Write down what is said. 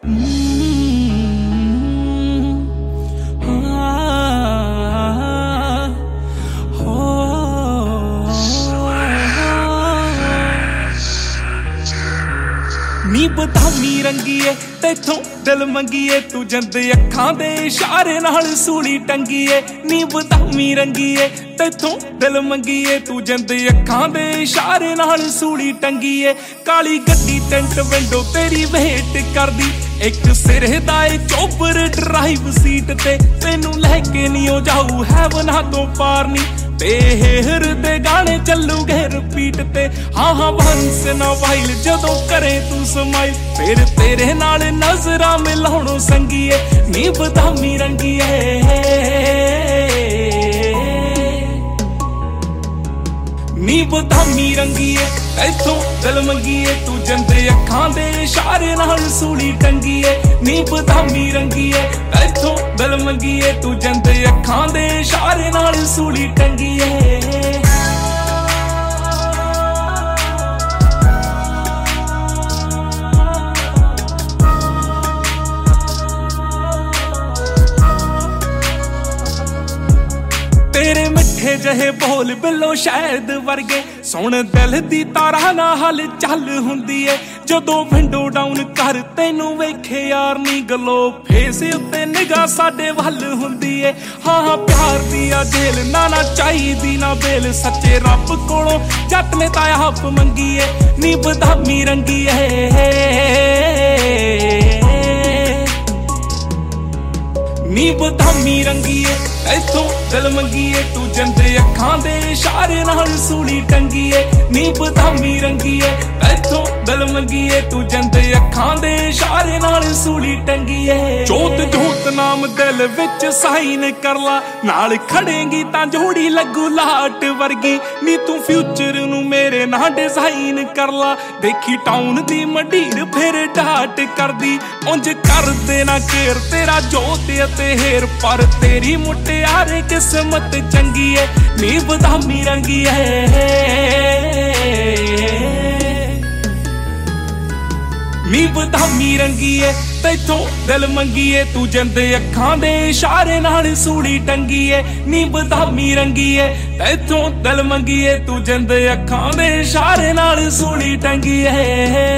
ਨੀ ਬਦਾਮੀ ਰੰਗੀਏ ਤੈਥੋਂ ਦਿਲ ਮੰਗੀਏ ਤੂੰ ਜੰਦ ਅੱਖਾਂ ਦੇ ਇਸ਼ਾਰੇ ਨਾਲ ਸੂਲੀ ਟੰਗੀਏ। ਨੀ ਬਦਾਮੀ ਰੰਗੀਏ ਤੈਥੋਂ ਦਿਲ ਮੰਗੀਏ ਤੂੰ ਜੰਦ ਅੱਖਾਂ ਦੇ ਇਸ਼ਾਰੇ ਨਾਲ ਸੂਲੀ ਟੰਗੀਏ। ਕਾਲੀ ਗੱਡੀ ਟੈਂਟ ਵਿੰਡੋ ਤੇਰੀ ਵੇਟ ਕਰਦੀ, ਇੱਕ ਸਿਰੇ ਦਾ ਏ ਚੋਬਰ ਡਰਾਈਵ ਸੀਟ ਤੇ, ਤੈਨੂੰ ਲੈ ਕੇ ਨੀ ਉਹ ਜਾਊ ਹੈਵਨਾਂ ਤੋਂ ਪਾਰ ਨੀ, ਤੇਹਰ ਦੇ ਗਾਣੇ ਚੱਲੂਗੇ ਰਿਪੀਟ ਤੇ। ਹਾਂ ਹਾਂ ਵੰਸ ਨਾ ਵਾਈਲ ਜਦੋਂ ਕਰੇ ਤੂੰ ਸਮਾਈਲ, ਫਿਰ ਤੇਰੇ ਨਾਲ ਨਜ਼ਰਾਂ ਮਿਲਾਉਣੋਂ ਸੰਗੀਏ। ਨੀ ਬਦਾਮੀ ਰੰਗੀਏ ਨੀ ਬਦਾਮੀ ਰੰਗੀਏ ਤੈਥੋਂ ਦਿਲ ਮੰਗੀਏ ਤੂੰ ਜੰਦ ਅੱਖਾਂ ਦੇ ਇਸ਼ਾਰੇ ਨਾਲ ਸੂਲੀ ਟੰਗੀਏ। ਨੀ ਬਦਾਮੀ ਰੰਗੀਏ ਤੈਥੋਂ ਦਿਲ ਮੰਗੀਏ ਤੂੰ ਜੰਦ ਅੱਖਾਂ ਦੇ ਇਸ਼ਾਰੇ ਨਾਲ ਸੂਲੀ ਟੰਗੀਏ। ਤੇਰੇ ਮਿੱਠੇ ਜਿਹੇ ਬੋਲ ਬਿੱਲੋ ਸ਼ਾਇਦ ਵਰਗੇ, ਸੁਣ ਦਿਲ ਦੀ ਤਾਰਾਂ ਨਾਲ ਹਲ ਚੱਲ ਹੁੰਦੀ ਏ। ਜਦੋਂ ਵਿੰਡੋ ਡਾਊਨ ਕਰ ਤੈਨੂੰ ਵੇਖੇ ਯਾਰ ਨੀ ਗਲੋ, ਫੇਸ ਉੱਤੇ ਨਿਗਾਹ ਸਾਡੇ ਵੱਲ ਹੁੰਦੀ ਏ। ਹਾਂ ਹਾਂ ਪਿਆਰ ਦੀ ਆ ਜੇਲ ਨਾ ਚਾਹੀਦੀ ਨਾ ਬੇਲ, ਸੱਚੇ ਰੱਬ ਕੋਲੋਂ ਜੱਟ ਨੇ ਤਾਂ ਆਪ ਮੰਗੀ ਏ। ਨੀ ਬਦਾਮੀ ਰੰਗੀ ਏ ਨੀ ਬਦਾਮੀ ਰੰਗੀਏ ਤੈਥੋਂ ਦਿਲ ਮੰਗੀਏ ਤੂੰ ਜੰਦ ਅੱਖਾਂ ਦੇ ਇਸ਼ਾਰੇ ਨਾਲ ਸੂਲੀ ਟੰਗੀਏ। ਨੀ ਬਦਾਮੀ ਰੰਗੀਏ ਤੈਥੋਂ ਦਿਲ ਮੰਗੀਏ ਤੂੰ ਜੰਦ ਅੱਖਾਂ ਦੇ ਇਸ਼ਾਰੇ ਨਾਲ ਸੂਲੀ ਟੰਗੀਏ। ਜੋਤ ਜੋਤ ਨਾਮ ਦਿਲ ਵਿੱਚ ਸਾਈਨ ਕਰ ਲਾ, ਨਾਲ ਖੜੇਂਗੀ ਤਾਂ ਜੋੜੀ ਲੱਗੂ ਲਾਟ ਵਰਗੀ। ਨੀ ਤੂੰ ਫਿਊਚਰ ਨੂੰ ਮੇਰੇ ਨਾਲ ਡਿਜ਼ਾਈਨ ਕਰ ਲਾ, ਦੇਖੀ ਟਾਊਨ ਦੀ ਮੰਡੀਰ ਫਿਰ ਡਾਟ ਕਰਦੀ। ਉਂਝ ਕਰਦੇ ਨਾ ਕੇਰ ਤੇਰਾ ਜੋਤ ਅਤੇ ਹੇਰ, ਪਰ ਤੇਰੀ ਮੁਟਿਆਰੇ ਕਿਸਮਤ ਚੰਗੀ ਏ। ਨੀ ਬਦਾਮੀ ਰੰਗੀ ਨੀ ਬਦਾਮੀ ਰੰਗੀਏ ਤੈਥੋਂ ਦਿਲ ਮੰਗੀਏ ਤੂੰ ਜੰਦ ਅੱਖਾਂ ਦੇ ਇਸ਼ਾਰੇ ਨਾਲ ਸੂਲੀ ਟੰਗੀਏ। ਨੀ ਬਦਾਮੀ ਰੰਗੀਏ ਤੈਥੋਂ ਦਿਲ ਮੰਗੀਏ ਤੂੰ ਜੰਦ ਅੱਖਾਂ ਦੇ ਇਸ਼ਾਰੇ ਨਾਲ ਸੂਲੀ ਟੰਗੀਏ।